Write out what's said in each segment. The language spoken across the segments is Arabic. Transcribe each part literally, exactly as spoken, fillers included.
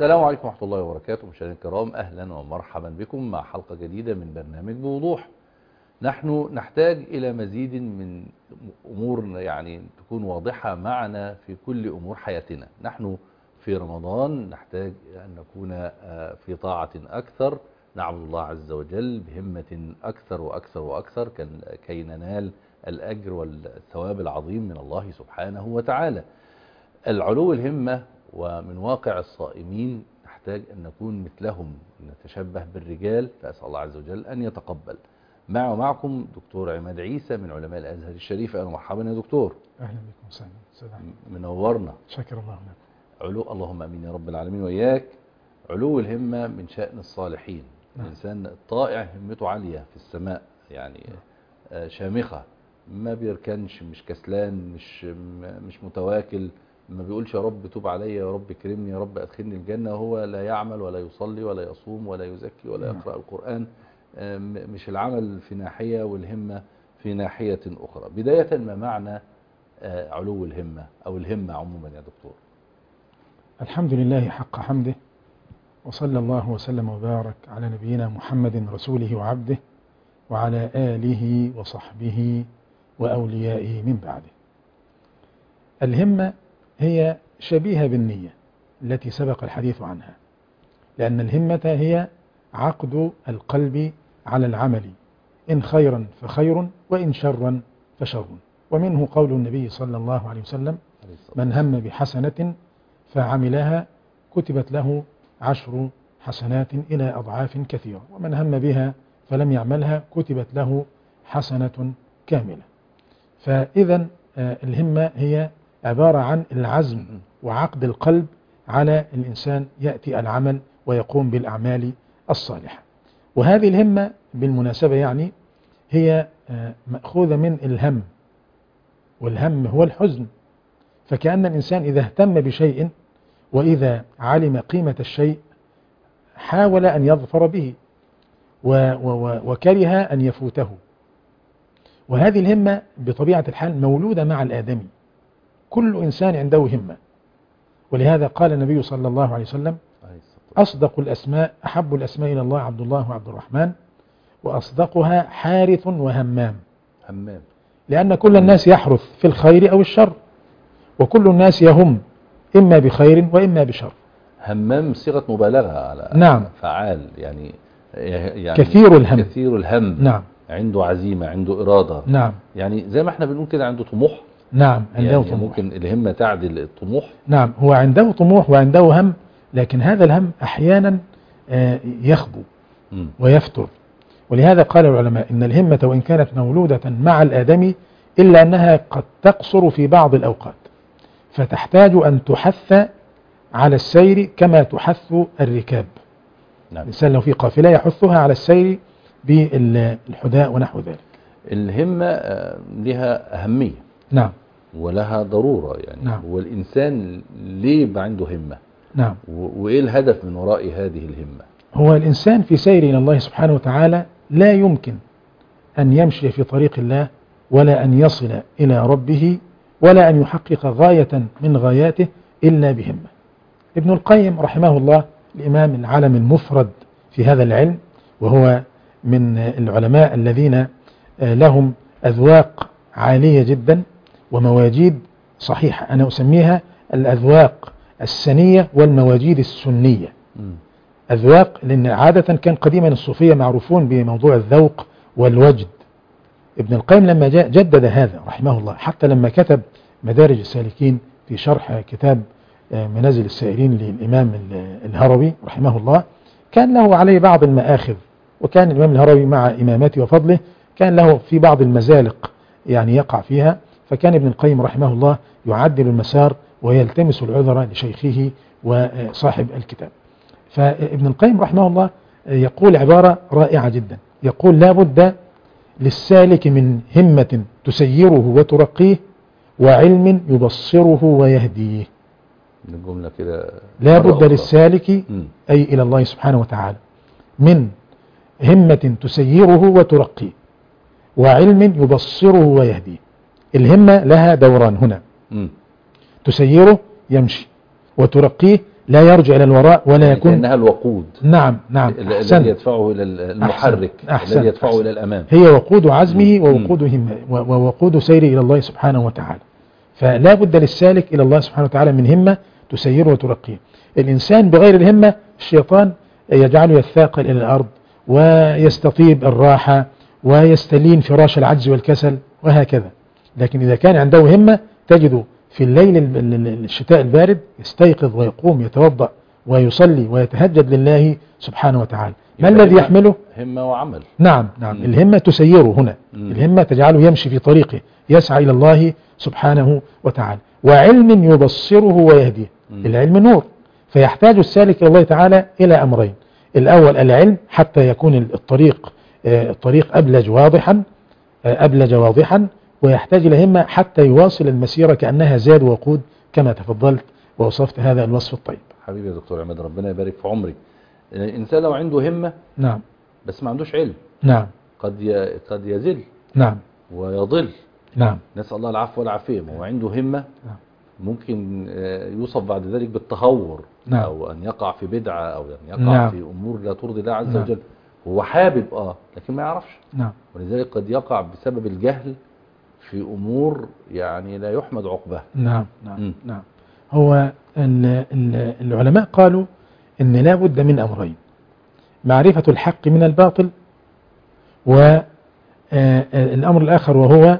السلام عليكم ورحمة الله وبركاته. مشاهدينا الكرام، أهلا ومرحبا بكم مع حلقة جديدة من برنامج بوضوح. نحن نحتاج إلى مزيد من أمور يعني تكون واضحة معنا في كل أمور حياتنا. نحن في رمضان نحتاج أن نكون في طاعة أكثر، نعبد الله عز وجل بهمة أكثر وأكثر وأكثر كي ننال الأجر والثواب العظيم من الله سبحانه وتعالى. العلو الهمة، ومن واقع الصائمين نحتاج أن نكون مثلهم، نتشبه بالرجال، فأسأل الله عز وجل أن يتقبل. مع ومعكم دكتور عماد عيسى من علماء الأزهر الشريف. أهلا ومرحبا يا دكتور. أهلا بكم وسهلا. منورنا. شكر الله لك. علو اللهم أمين يا رب العالمين وإياك. علو الهمة من شأن الصالحين. نعم. الإنسان الطائع همته عالية في السماء، يعني نعم. شامخة، ما بيركنش، مش كسلان، مش مش متواكل، ما بيقولش يا رب توب علي، يا رب كرمني، يا رب أدخلني الجنة، هو لا يعمل ولا يصلي ولا يصوم ولا يزكي ولا يقرأ القرآن. مش العمل في ناحية والهمة في ناحية أخرى. بداية، ما معنى علو الهمة أو الهمة عموما يا دكتور؟ الحمد لله حق حمده، وصلى الله وسلم وبارك على نبينا محمد رسوله وعبده وعلى آله وصحبه وأوليائه من بعده. الهمة هي شبيهة بالنية التي سبق الحديث عنها، لأن الهمة هي عقد القلب على العمل، إن خيرا فخير وإن شرا فشر. ومنه قول النبي صلى الله عليه وسلم: من هم بحسنة فعملها كتبت له عشر حسنات إلى أضعاف كثيرة، ومن هم بها فلم يعملها كتبت له حسنة كاملة. فإذا الهمة هي عبارة عن العزم وعقد القلب على الإنسان يأتي العمل ويقوم بالأعمال الصالحة. وهذه الهمة بالمناسبة يعني هي مأخوذة من الهم، والهم هو الحزن. فكأن الإنسان إذا اهتم بشيء وإذا علم قيمة الشيء حاول أن يظفر به وكره أن يفوته. وهذه الهمة بطبيعة الحال مولودة مع الآدمي، كل إنسان عنده همة. ولهذا قال النبي صلى الله عليه وسلم: أصدق الأسماء أحب الأسماء إلى الله عبد الله وعبد الرحمن، وأصدقها حارث وهمام. همام. لأن كل الناس يحرث في الخير أو الشر، وكل الناس يهم إما بخير وإما بشر. همام صيغة مبالغة على نعم. فعال، يعني, يعني كثير الهم. كثير الهم. نعم. عنده عزيمة، عنده إرادة. نعم. يعني زي ما احنا بنقول كده عنده طموح. نعم، عنده يعني طموح. ممكن الهمة تعدل الطموح. نعم، هو عنده طموح وعنده هم، لكن هذا الهم أحيانا يخبو م. ويفتر. ولهذا قال العلماء إن الهمة وإن كانت مولودة مع الآدمي إلا أنها قد تقصر في بعض الأوقات، فتحتاج أن تحث على السير كما تحث الركاب. نعم. الإنسان لو في قافلة يحثها على السير بالحداء ونحو ذلك. الهمة لها أهمية. نعم. ولها ضرورة، يعني نعم. والإنسان ليه يبقى عنده همة؟ نعم. وإيه الهدف من وراء هذه الهمة؟ هو الإنسان في سير إلى الله سبحانه وتعالى لا يمكن أن يمشي في طريق الله ولا أن يصل إلى ربه ولا أن يحقق غاية من غاياته إلا بهمة. ابن القيم رحمه الله الإمام العالم المفرد في هذا العلم، وهو من العلماء الذين لهم أذواق عالية جدا ومواجيد صحيحة. أنا أسميها الأذواق السنية والمواجيد السنية. م. أذواق، لأن عادة كان قديما الصوفية معروفون بموضوع الذوق والوجد. ابن القيم لما جاء جدد هذا رحمه الله، حتى لما كتب مدارج السالكين في شرح كتاب منازل السائرين للإمام الهروي رحمه الله، كان له عليه بعض المآخذ. وكان الإمام الهروي مع إمامته وفضله كان له في بعض المزالق يعني يقع فيها، فكان ابن القيم رحمه الله يعدل المسار ويلتمس العذر لشيخه وصاحب الكتاب. فابن القيم رحمه الله يقول عبارة رائعة جدا، يقول: لا بد للسالك من همة تسيره وترقيه، وعلم يبصره ويهديه. الجملة كده لا بد للسالك أي إلى الله سبحانه وتعالى من همة تسيره وترقيه، وعلم يبصره ويهديه. الهمة لها دوران هنا، م. تسيره يمشي، وترقيه لا يرجع إلى الوراء ولا يعني يكون كأنها الوقود. نعم نعم ال- أحسن. الذي يدفعه إلى المحرك، أحسن. الذي يدفعه أحسن. إلى الأمام. هي وقود عزمه مم. ووقود همه ووقود سيره إلى الله سبحانه وتعالى. فلا بد للسالك إلى الله سبحانه وتعالى من همة تسيره وترقيه. الإنسان بغير الهمة الشيطان يجعله يثاقل إلى الأرض ويستطيب الراحة ويستلين فراش العجز والكسل وهكذا. لكن إذا كان عنده همة تجده في الليل الشتاء البارد يستيقظ ويقوم يتوضأ ويصلي ويتهجد لله سبحانه وتعالى. ما الذي يحمله؟ همة وعمل. نعم نعم. مم. الهمة تسيره هنا. مم. الهمة تجعله يمشي في طريقه يسعى إلى الله سبحانه وتعالى. وعلم يبصره ويهديه. مم. العلم نور، فيحتاج السالك إلى الله تعالى إلى أمرين. الأول العلم حتى يكون الطريق الطريق أبلج واضحا أبلج واضحا، ويحتاج إلى همة حتى يواصل المسيرة كأنها زاد وقود كما تفضلت ووصفت هذا الوصف الطيب. حبيبي يا دكتور عماد، ربنا يبارك في عمرك. الإنسان لو عنده همة نعم بس ما عندوش علم نعم قد ي... قد يزل نعم ويضل. نعم نسأل الله العفو والعافية. ما هو عنده همة نعم. ممكن يوصف بعد ذلك بالتهور، نعم. أو أن يقع في بدعة، أو أن يقع نعم. في أمور لا ترضي الله عز نعم. وجل. هو حابب آه لكن ما يعرفش. نعم. ولذلك قد يقع بسبب الجهل في أمور يعني لا يحمد عقبها. نعم نعم م. نعم. هو ال ال العلماء قالوا إن لا بد من أمرين: معرفة الحق من الباطل، والأمر الآخر وهو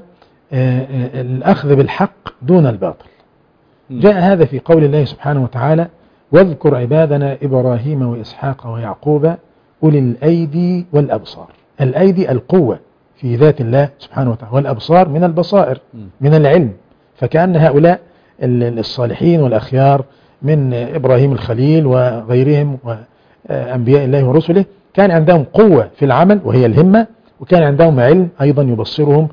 الأخذ بالحق دون الباطل. م. جاء هذا في قول الله سبحانه وتعالى: واذكر عبادنا إبراهيم وإسحاق ويعقوب أولي الأيدي والأبصار. الأيدي القوة في ذات الله سبحانه وتعالى، والأبصار من البصائر من العلم. فكأن هؤلاء الصالحين والأخيار من إبراهيم الخليل وغيرهم وأنبياء الله ورسله كان عندهم قوة في العمل وهي الهمة، وكان عندهم علم أيضا يبصرهم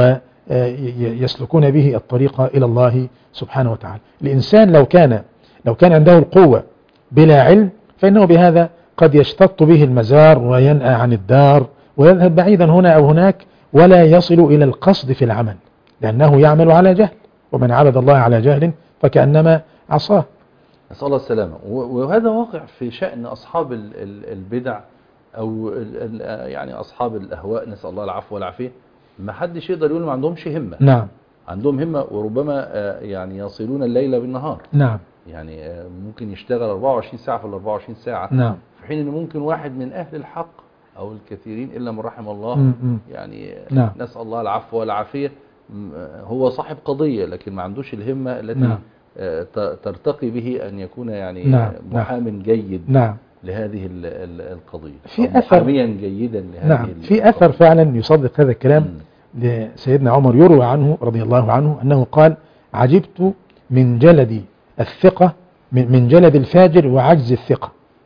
ويسلكون به الطريق إلى الله سبحانه وتعالى. الإنسان لو كان لو كان عنده القوة بلا علم فإنه بهذا قد يشتط به المزار وينأى عن الدار ويذهب بعيدا هنا أو هناك ولا يصل إلى القصد في العمل، لأنه يعمل على جهل، ومن عبد الله على جهل فكأنما عصاه. نسأل الله السلامة. وهذا واقع في شأن أصحاب البدع أو يعني أصحاب الأهواء، نسأل الله العفو والعافية. ما حدش يقدر يقول ما عندهمش همة. نعم. عندهم همة، وربما يعني يصلون الليل بالنهار. نعم. يعني ممكن يشتغل أربعة وعشرين ساعة في ال أربعة وعشرين ساعة. نعم. في حين أن ممكن واحد من أهل الحق أو الكثيرين إلا من رحم الله م -م. يعني نعم. نسأل الله العفو والعافية، هو صاحب قضية لكن ما عندوش الهمة التي نعم. ترتقي به أن يكون يعني نعم. محام نعم. جيد نعم. لهذه القضية، في أثر محاميا جيدا لهذه نعم. القضية. في أثر فعلا يصدق هذا الكلام م. لسيدنا عمر يروى عنه رضي الله عنه أنه قال: عجبت من جلد الثقة من جلد الفاجر وعجز الثقة.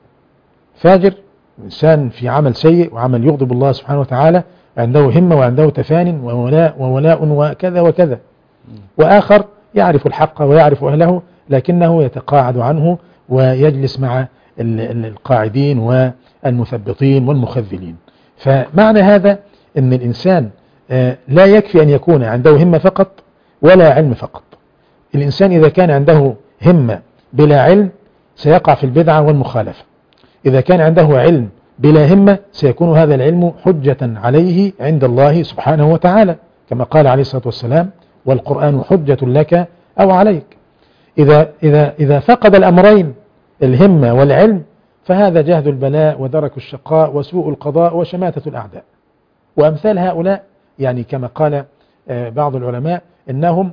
فاجر إنسان في عمل سيء وعمل يغضب الله سبحانه وتعالى، عنده همة وعنده تفان وولاء وولاء وكذا وكذا، وآخر يعرف الحق ويعرف أهله لكنه يتقاعد عنه ويجلس مع القاعدين والمثبطين والمخذلين. فمعنى هذا أن الإنسان لا يكفي أن يكون عنده همة فقط ولا علم فقط. الإنسان إذا كان عنده همة بلا علم سيقع في البدعة والمخالفة. إذا كان عنده علم بلا همة سيكون هذا العلم حجة عليه عند الله سبحانه وتعالى، كما قال عليه الصلاة والسلام: والقرآن حجة لك أو عليك. إذا, إذا, إذا فقد الأمرين الهمة والعلم فهذا جهد البلاء ودرك الشقاء وسوء القضاء وشماتة الأعداء. وأمثال هؤلاء يعني كما قال بعض العلماء إنهم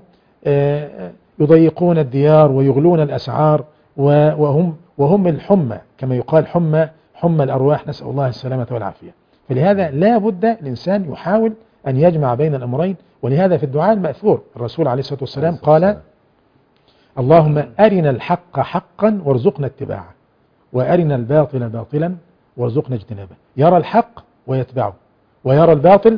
يضيقون الديار ويغلون الأسعار وهم وهم الحمى، كما يقال حمى حمى الأرواح، نسأل الله السلامة والعافية. فلهذا لا بد الإنسان يحاول أن يجمع بين الأمرين. ولهذا في الدعاء المأثور الرسول عليه الصلاة والسلام قال: اللهم أرنا الحق حقا وارزقنا اتباعه، وأرنا الباطل باطلا وارزقنا اجتنابه. يرى الحق ويتبعه، ويرى الباطل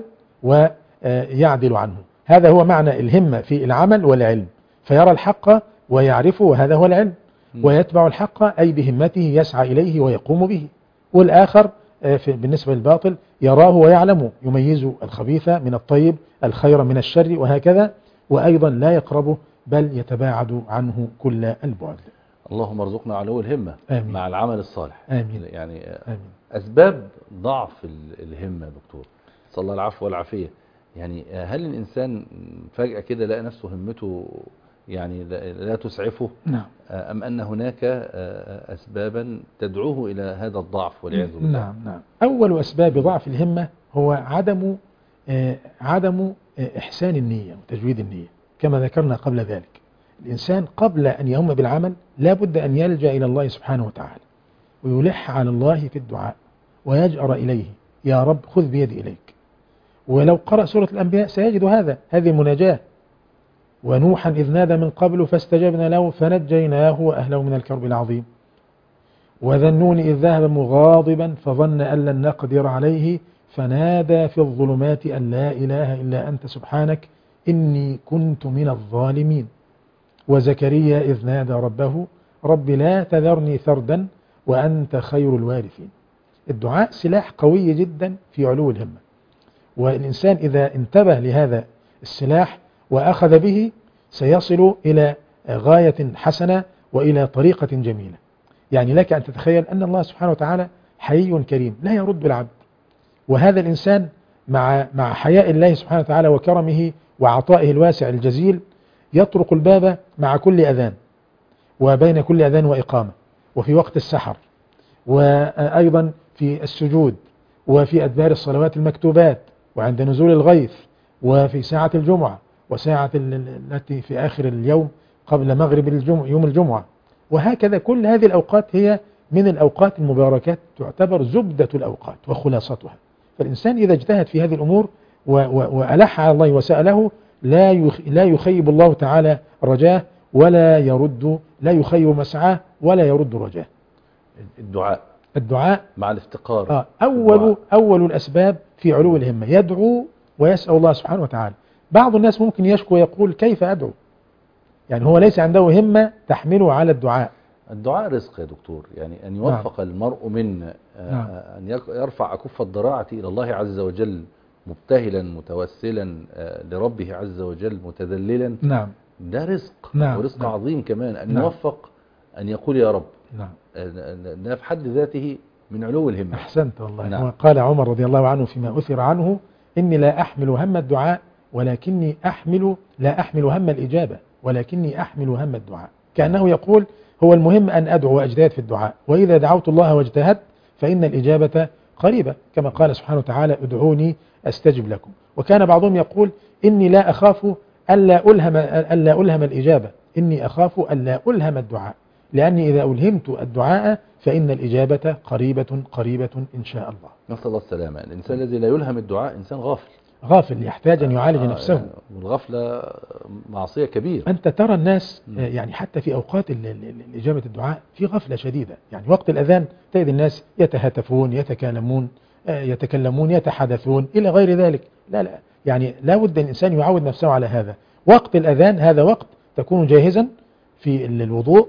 ويعدل عنه. هذا هو معنى الهمة في العمل والعلم. فيرى الحق ويعرفه وهذا هو العلم، ويتبع الحق أي بهمته يسعى إليه ويقوم به. والآخر بالنسبة للباطل يراه ويعلم، يميز الخبيث من الطيب، الخير من الشر وهكذا، وأيضا لا يقربه بل يتباعد عنه كل البعد. اللهم ارزقنا علو الهمة آمين. مع العمل الصالح. آمين. يعني آمين. أسباب ضعف ال- الهمة يا دكتور، صلى الله العفو والعافية. يعني هل الإنسان فجأة كده لقى نفسه همته يعني لا لا تسعفه، نعم. أم أن هناك أسبابا تدعوه إلى هذا الضعف والعياذ بالله؟ نعم نعم. أول أسباب ضعف الهمة هو عدم آه عدم آه إحسان النية وتجويد النية، كما ذكرنا قبل ذلك. الإنسان قبل أن يهم بالعمل لا بد أن يلجأ إلى الله سبحانه وتعالى، ويلح على الله في الدعاء ويجأر إليه، يا رب خذ بيدي إليك. ولو قرأ سورة الأنبياء سيجد هذا، هذه مناجاة. ونوحا إذ نادى من قبل فاستجبنا له فنجيناه وأهله من الكرب العظيم. وذا النون إذ ذهب مغاضبا فظن أن لن نقدر عليه فنادى في الظلمات أن لا إله إلا أنت سبحانك إني كنت من الظالمين. وزكريا إذ نادى ربه رب لا تذرني فردا وأنت خير الوارثين. الدعاء سلاح قوي جدا في علو الهمة، والإنسان إذا انتبه لهذا السلاح وأخذ به سيصل إلى غاية حسنة وإلى طريقة جميلة. يعني لك أن تتخيل أن الله سبحانه وتعالى حي كريم لا يرد العبد، وهذا الإنسان مع مع حياء الله سبحانه وتعالى وكرمه وعطائه الواسع الجزيل يطرق الباب مع كل أذان، وبين كل أذان وإقامة، وفي وقت السحر، وأيضا في السجود، وفي أدبار الصلوات المكتوبات، وعند نزول الغيث، وفي ساعة الجمعة، وساعة التي في آخر اليوم قبل مغرب الجمعة يوم الجمعة. وهكذا كل هذه الأوقات هي من الأوقات المباركات، تعتبر زبدة الأوقات وخلاصتها. فالإنسان إذا اجتهد في هذه الأمور وألح على الله وسأله لا لا يخيب الله تعالى رجاه، ولا يرد لا يخيب مسعاه ولا يرد رجاه. الدعاء الدعاء مع الافتقار آه أول الدعاء. أول الأسباب في علو الهمة، يدعو ويسأل الله سبحانه وتعالى. بعض الناس ممكن يشكو ويقول كيف أدعو؟ يعني هو ليس عنده همة تحمله على الدعاء. الدعاء رزق يا دكتور، يعني أن يوفق نعم. المرء من نعم. أن يرفع أكف الضراعة إلى الله عز وجل مبتهلا متوسلا لربه عز وجل متذللا، نعم. ده رزق نعم. ورزق نعم. عظيم كمان أن نعم. يوفق أن يقول يا رب. نعم. ده في حد ذاته من علو الهمة. أحسنت والله. نعم. وقال عمر رضي الله عنه فيما أثر عنه إني لا أحمل هم الدعاء ولكني أحمل لا أحمل هم الإجابة ولكني أحمل هم الدعاء. كأنه يقول هو المهم أن أدعو وأجتهد في الدعاء، وإذا دعوت الله واجتهدت فإن الإجابة قريبة، كما قال سبحانه وتعالى ادعوني أستجب لكم. وكان بعضهم يقول إني لا أخاف ألا ألهم, ألا ألهم الإجابة، إني أخاف ألا ألهم الدعاء، لأني إذا ألهمت الدعاء فإن الإجابة قريبة قريبة إن شاء الله. نسأل الله السلامة. الإنسان الذي لا يلهم الدعاء إنسان غافل غافل يحتاج أن يعالج آه نفسه. يعني والغفلة معصية كبيرة. أنت ترى الناس يعني حتى في أوقات إجابة الدعاء في غفلة شديدة، يعني وقت الأذان تجد الناس يتهاتفون يتكلمون يتكلمون يتحدثون إلى غير ذلك. لا لا يعني لا بد الإنسان يعود نفسه على هذا. وقت الأذان هذا وقت تكون جاهزا في الوضوء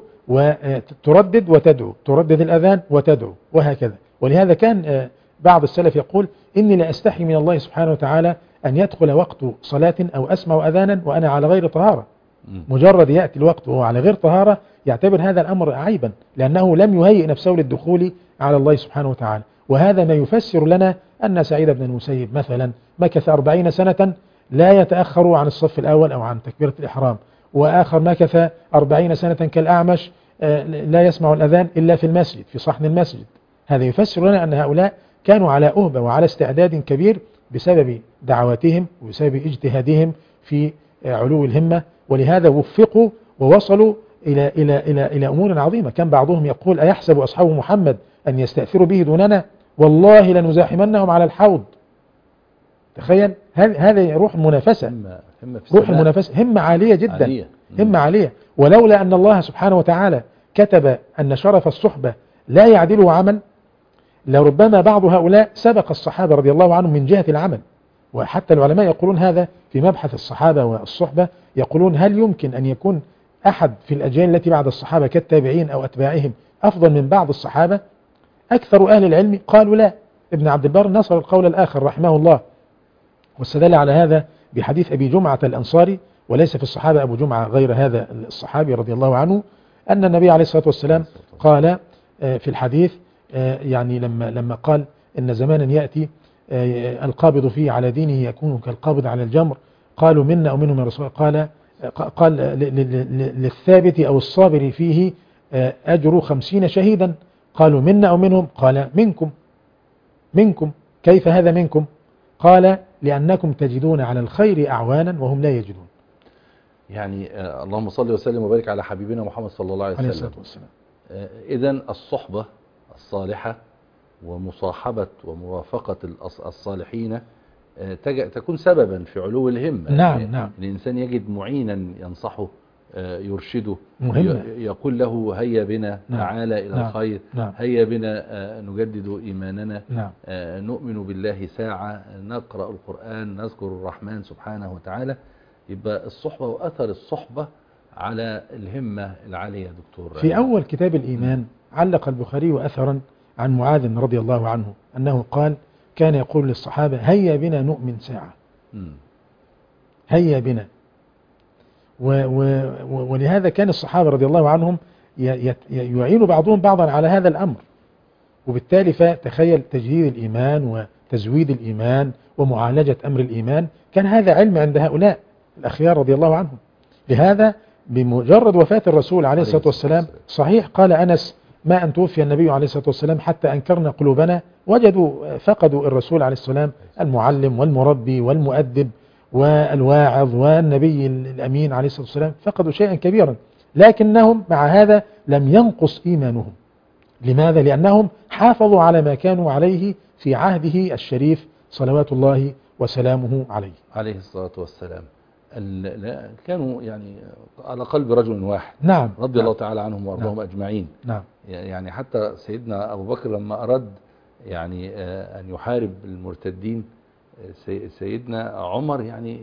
وتردد وتدعو، تردد الأذان وتدعو، وهكذا. ولهذا كان بعض السلف يقول إني لا أستحي من الله سبحانه وتعالى أن يدخل وقت صلاة أو أسمع أذانا وأنا على غير طهارة. مجرد يأتي الوقت وهو على غير طهارة يعتبر هذا الأمر عيبا، لأنه لم يهيئ نفسه للدخول على الله سبحانه وتعالى. وهذا ما يفسر لنا أن سعيد بن المسيب مثلا مكث أربعين سنة لا يتأخر عن الصف الأول أو عن تكبيرة الإحرام، وآخر مكث أربعين سنة كالأعمش لا يسمع الأذان إلا في المسجد في صحن المسجد. هذا يفسر لنا أن هؤلاء كانوا على أهبة وعلى استعداد كبير بسبب دعواتهم وبسبب اجتهادهم في علو الهمة، ولهذا وفقوا ووصلوا إلى إلى إلى إلى أمور عظيمة. كان بعضهم يقول أيحسب أصحاب محمد أن يستأثروا به دوننا؟ والله لنزاحمنهم على الحوض. تخيل هذا روح المنافسة، روح المنافسة، همة عالية جدا، عالية. همة عالية. ولولا أن الله سبحانه وتعالى كتب أن شرف الصحبة لا يعدله عمل لربما بعض هؤلاء سبق الصحابة رضي الله عنهم من جهة العمل. وحتى العلماء يقولون هذا في مبحث الصحابة والصحبة، يقولون هل يمكن أن يكون أحد في الأجيال التي بعد الصحابة كالتابعين أو أتباعهم أفضل من بعض الصحابة؟ أكثر أهل العلم قالوا لا. ابن عبد البر نصر القول الآخر رحمه الله، واستدل على هذا بحديث أبي جمعة الأنصاري، وليس في الصحابة أبو جمعة غير هذا الصحابي رضي الله عنه، أن النبي عليه الصلاة والسلام قال في الحديث يعني لما لما قال إن زمانا يأتي القابض فيه على دينه يكون كالقابض على الجمر، قالوا منا أو منهم يا رسول الله، قال قال للثابت أو الصابر فيه أجر خمسين شهيدا، قالوا منا أو منهم، قال منكم. منكم كيف هذا منكم؟ قال لأنكم تجدون على الخير أعوانا وهم لا يجدون. يعني آه اللهم صل وسلم وبارك على حبيبنا محمد صلى الله عليه وسلم. آه إذن الصحبة الصالحة ومصاحبة ومرافقة الصالحين آه تكون سببا في علو الهمة. نعم يعني نعم. الإنسان يجد معينا ينصحه آه يرشده، مهمة. يقول له هيا بنا نعم. تعالى إلى نعم. الخير، نعم. هيا بنا آه نجدد إيماننا، نعم. آه نؤمن بالله ساعة، نقرأ القرآن، نذكر الرحمن سبحانه وتعالى. يبقى الصحبة وأثر الصحبة على الهمة العالية. دكتور في أول كتاب الإيمان علق البخاري أثرا عن معاذ رضي الله عنه أنه قال كان يقول للصحابة هيا بنا نؤمن ساعة. م. هيا بنا. و و ولهذا كان الصحابة رضي الله عنهم يعين بعضهم بعضا على هذا الأمر، وبالتالي فتخيل تجديد الإيمان وتزويد الإيمان ومعالجة أمر الإيمان، كان هذا علم عند هؤلاء الأخيار رضي الله عنهم. لهذا بمجرد وفاة الرسول عليه الصلاة والسلام صحيح قال أنس ما أن توفي النبي عليه الصلاة والسلام حتى أنكرنا قلوبنا، وجدوا فقدوا الرسول عليه السلام المعلم والمربي والمؤدب والواعظ والنبي الأمين عليه الصلاة والسلام، فقدوا شيئا كبيرا، لكنهم مع هذا لم ينقص إيمانهم. لماذا؟ لأنهم حافظوا على ما كانوا عليه في عهده الشريف صلوات الله وسلامه عليه عليه الصلاة والسلام. كانوا يعني على قلب رجل واحد. نعم. رضي نعم. الله تعالى عنهم وارضاهم نعم. أجمعين. نعم. يعني حتى سيدنا أبو بكر لما أراد يعني أن يحارب المرتدين، سيدنا عمر يعني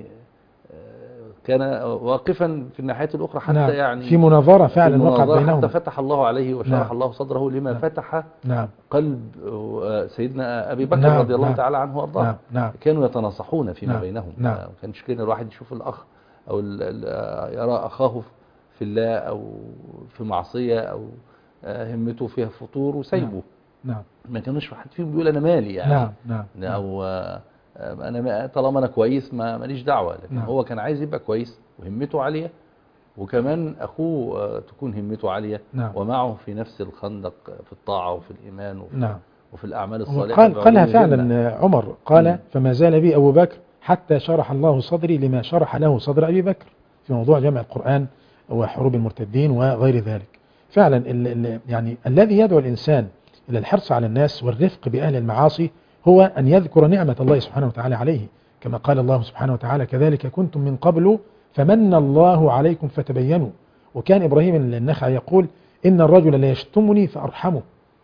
كان واقفا في الناحية الأخرى حتى نعم. يعني في مناظرة فعلا وقعت بينهم، حتى فتح الله عليه وشرح نعم. الله صدره لما نعم. فتح نعم. قلب سيدنا أبي بكر نعم. رضي الله نعم. تعالى عنه وارضاه. نعم. نعم. كانوا يتناصحون فيما نعم. بينهم. نعم. ما كانش كده الواحد يشوف الأخ أو يرى أخاه في الله أو في معصية أو همته فيها فطور وسيبه. نعم. ما كانوش واحد فيهم بيقول أنا مالي يعني. نعم. نعم. أو أنا طالما أنا كويس ما ماليش دعوة، لكن نعم. هو كان عايز يبقى كويس وهمته عالية، وكمان أخوه تكون همته عالية. نعم. ومعه في نفس الخندق في الطاعة وفي الإيمان وفي, نعم. وفي الأعمال الصالحة. قال قالها فعلا عمر، قال م. فما زال بي أبو بكر حتى شرح الله صدري لما شرح له صدر أبي بكر في موضوع جمع القرآن وحروب المرتدين وغير ذلك. فعلا ال ال يعني الذي يدعو الإنسان إلى الحرص على الناس والرفق بأهل المعاصي هو أن يذكر نعمة الله سبحانه وتعالى عليه، كما قال الله سبحانه وتعالى كذلك كنتم من قبل فمن الله عليكم فتبينوا. وكان إبراهيم النخعي يقول إن الرجل لا يشتمني فأرحمه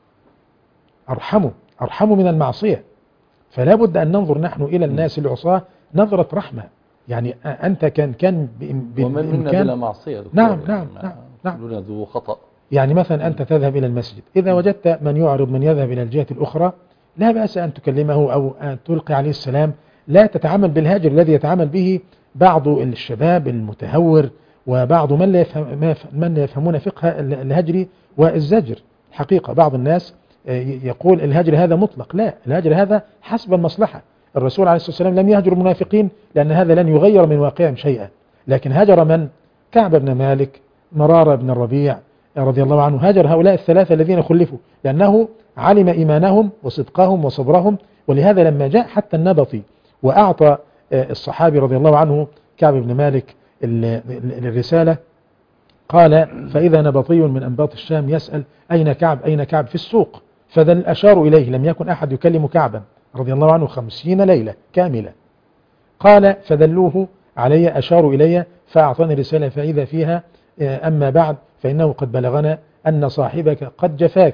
أرحمه أرحمه من المعصية. فلا بد أن ننظر نحن إلى الناس العصاة نظرة رحمة. يعني أنت كان كان ومن منا بلا معصية. نعم نعم نعم, نعم. كلنا ذو خطأ. يعني مثلا أنت تذهب إلى المسجد، إذا وجدت من يعرض من يذهب إلى الجهة الأخرى لا بأس أن تكلمه أو أن تلقي عليه السلام، لا تتعامل بالهاجر الذي يتعامل به بعض الشباب المتهور وبعض من لا يفهم من لا يفهمون فقه الهجر والزجر. حقيقة بعض الناس يقول الهجر هذا مطلق، لا، الهجر هذا حسب المصلحة. الرسول عليه الصلاة والسلام لم يهجر المنافقين لأن هذا لن يغير من واقعهم شيئا، لكن هجر من؟ كعب بن مالك، مرارة بن الربيع رضي الله عنه، هجر هؤلاء الثلاثة الذين خلفوا لأنه علم إيمانهم وصدقهم وصبرهم. ولهذا لما جاء حتى النبطي وأعطى الصحابي رضي الله عنه كعب بن مالك الرسالة، قال فإذا نبطي من أنباط الشام يسأل أين كعب أين كعب في السوق، فذل أشاروا إليه، لم يكن أحد يكلم كعبا رضي الله عنه خمسين ليلة كاملة. قال فدلوه علي أشاروا إلي فأعطاني رسالة فإذا فيها أما بعد فإنه قد بلغنا أن صاحبك قد جفاك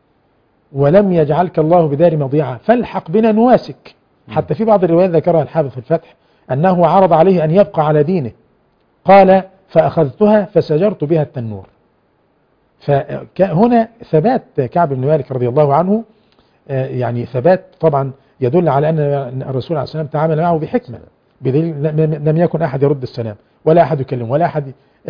ولم يجعلك الله بدار مضيعة فالحق بنا نواسك. حتى في بعض الروايات ذكرها الحافظ في الفتح أنه عرض عليه أن يبقى على دينه، قال فأخذتها فسجرت بها التنور. فهنا ثبات كعب بن مالك رضي الله عنه، يعني ثبات طبعا يدل على أن الرسول عليه السلام تعامل معه بحكمة بدليل لم يكن أحد يرد السلام ولا أحد يكلمه ولا أحد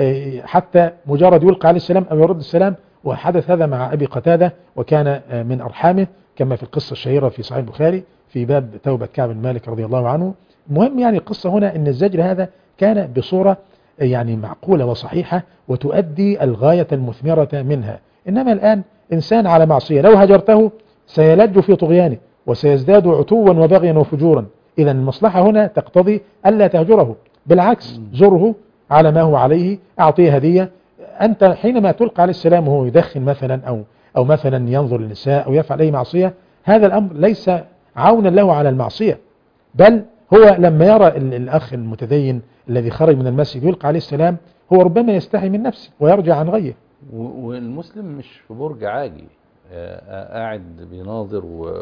حتى مجرد يلقى عليه السلام أو يرد السلام. وحدث هذا مع أبي قتادة وكان من أرحامه كما في القصة الشهيرة في صحيح البخاري في باب توبة كعب بن مالك رضي الله عنه. المهم يعني القصة هنا أن الزجر هذا كان بصورة يعني معقولة وصحيحة وتؤدي الغاية المثمرة منها. إنما الآن إنسان على معصية لو هجرته سيلج في طغيانه وسيزداد عتوا وبغيا وفجورا. إذا المصلحة هنا تقتضي ألا تهجره، بالعكس زره على ما هو عليه، أعطيه هدية. أنت حينما تلقى عليه السلام وهو يدخن مثلا أو أو مثلا ينظر للنساء أو يفعل أي معصية، هذا الأمر ليس عونا له على المعصية، بل هو لما يرى الأخ المتدين الذي خرج من المسجد يلقى عليه السلام هو ربما يستحي من نفسه ويرجع عن غيه. والمسلم مش في برج عاجي قاعد بيناظر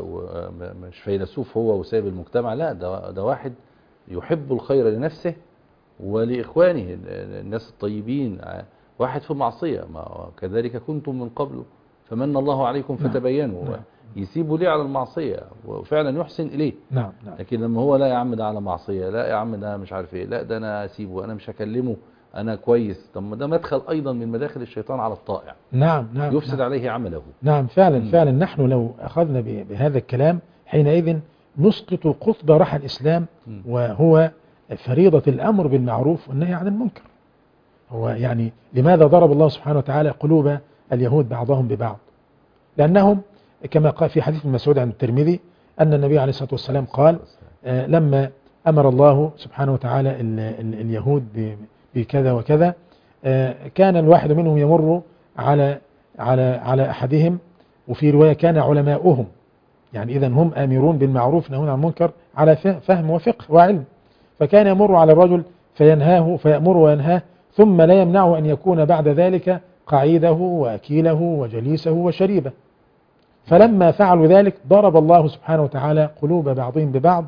ومش فيلسوف هو وسايب المجتمع، لا ده, ده واحد يحب الخير لنفسه ولإخوانه الناس الطيبين. واحد في معصية، ما كذلك كنتم من قبل فمن الله عليكم فتبينوا. نعم. يسيبوا ليه على المعصية وفعلا يحسن إليه. نعم. نعم. لكن لما هو لا يا عم ده على معصية، لا يا عم ده مش عارف ايه، لا ده انا اسيبه، انا مش هكلمه، انا كويس. طب ده مدخل ايضا من مداخل الشيطان على الطائع. نعم. نعم. يفسد نعم. عليه عمله. نعم فعلا. م. فعلا نحن لو اخذنا بهذا الكلام حينئذ نسقط قطب رحى الاسلام، م. وهو فريضة الامر بالمعروف والنهي عن المنكر. هو يعني لماذا ضرب الله سبحانه وتعالى قلوب اليهود بعضهم ببعض؟ لانهم كما قال في حديث مسعود عن الترمذي أن النبي عليه الصلاة والسلام قال آه لما أمر الله سبحانه وتعالى ال ال اليهود بكذا وكذا، آه كان الواحد منهم يمر على على على أحدهم، وفي رواية كان علماؤهم، يعني إذا هم آمرون بالمعروف نهون عن المنكر على فهم وفقه وعلم، فكان يمر على الرجل فينهاه فيأمر وينهاه، ثم لا يمنعه أن يكون بعد ذلك قعيده وأكيله وجليسه وشريبه. فلما فعلوا ذلك ضرب الله سبحانه وتعالى قلوب بعضهم ببعض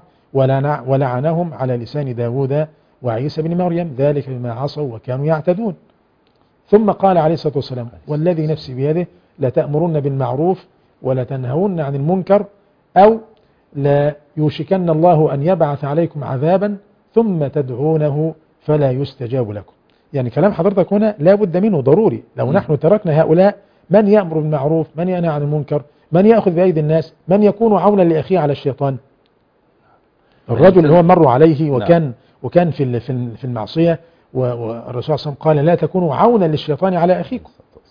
ولعنهم على لسان داود وعيسى بن مريم، ذلك بما عصوا وكانوا يعتدون. ثم قال عليه الصلاة والسلام والذي نفسي بيده لتأمرن بالمعروف ولتنهون عن المنكر أو لا يوشكن الله أن يبعث عليكم عذابا ثم تدعونه فلا يستجاب لكم. يعني كلام حضرتك هنا لا بد منه ضروري. لو م. نحن تركنا هؤلاء، من يأمر بالمعروف، من ينهى عن المنكر، من يأخذ بأيدي الناس، من يكون عونا لأخيه على الشيطان؟ الرجل اللي هو مر عليه وكان نعم. وكان في في المعصية، والرسول صلى الله عليه وسلم قال لا تكونوا عونا للشيطان على أخيكم.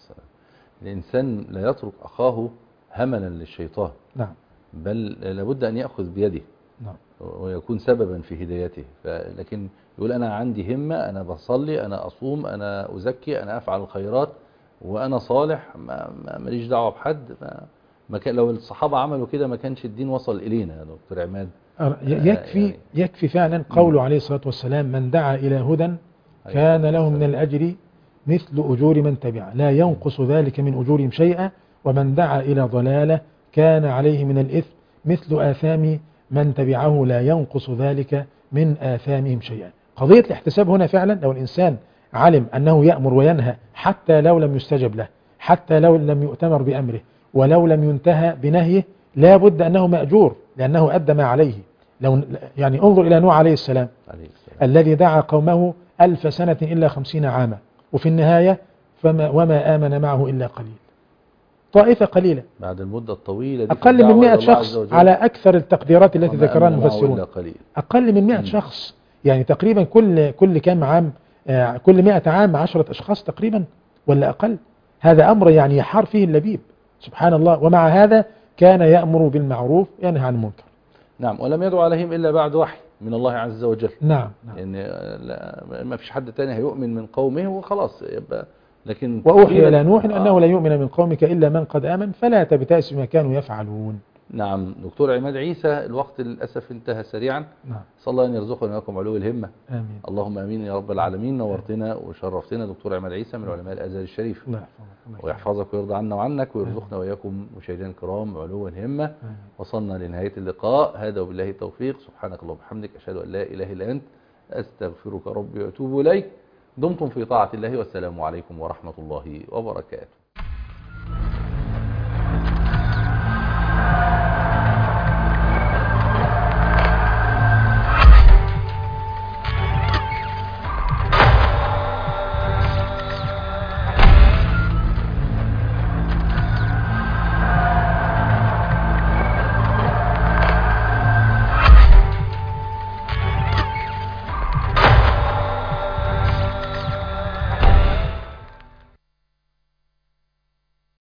الإنسان لا يترك أخاه هملا للشيطان، نعم، بل لابد أن يأخذ بيده، نعم، ويكون سببا في هدايته. لكن يقول أنا عندي همة، أنا بصلي، أنا أصوم، أنا أزكي، أنا أفعل الخيرات، وأنا صالح، ما ماليش دعوة بحد. ما ما كان لو الصحابة عملوا كده ما كانش الدين وصل إلينا يا دكتور عماد. يكفي يعني يكفي فعلا قوله عليه الصلاة والسلام من دعا إلى هدى كان له من الأجر مثل أجور من تبعه لا ينقص ذلك من أجورهم شيئا، ومن دعا إلى ضلالة كان عليه من الإثم مثل آثام من تبعه لا ينقص ذلك من آثامهم شيئا. قضية الاحتساب هنا فعلا لو الإنسان علم أنه يأمر وينهى حتى لو لم يستجب له، حتى لو لم يؤتمر بأمره، ولو لم ينتهى بنهيه، لا بد أنه مأجور لأنه أدى ما عليه. لو يعني انظر إلى نوح عليه السلام, عليه السلام الذي دعا قومه ألف سنة إلا خمسين عاما، وفي النهاية فما وما آمن معه إلا قليل، طائفة قليلة بعد المدة الطويلة دي، أقل من مئة شخص على أكثر التقديرات التي ذكرها المفسرون، أقل من مئة شخص، يعني تقريبا كل كل كم عام، آه كل مئة عام عشرة أشخاص تقريبا ولا أقل. هذا أمر يعني يحار فيه اللبيب سبحان الله، ومع هذا كان يأمر بالمعروف ينهى عن المنكر. نعم، ولم يدعو عليهم إلا بعد وحي من الله عز وجل. نعم, نعم. يعني ما فيش حد تاني هيؤمن من قومه وخلاص يبقى. لكن وأوحي إلى نوح آه. أنه لا يؤمن من قومك إلا من قد آمن فلا تبتئس بما كانوا يفعلون. نعم دكتور عماد عيسى، الوقت للأسف انتهى سريعا. نعم. صلى الله أن يرزقنا وياكم علو الهمة. آمين. اللهم آمين يا رب العالمين. نورتنا وشرفتنا دكتور عماد عيسى من علماء الأزهر الشريف. الله ويحفظك ويرضى عنا وعنك ويرزقنا وإياكم مشاهدينا الكرام علو الهمة. وصلنا لنهاية اللقاء، هذا وبالله التوفيق. سبحانك اللهم وبحمدك، أشهد أن لا إله إلا أنت، أستغفرك ربي وأتوب إليك. دمتم في طاعة الله، والسلام عليكم ورحمة الله وبركاته.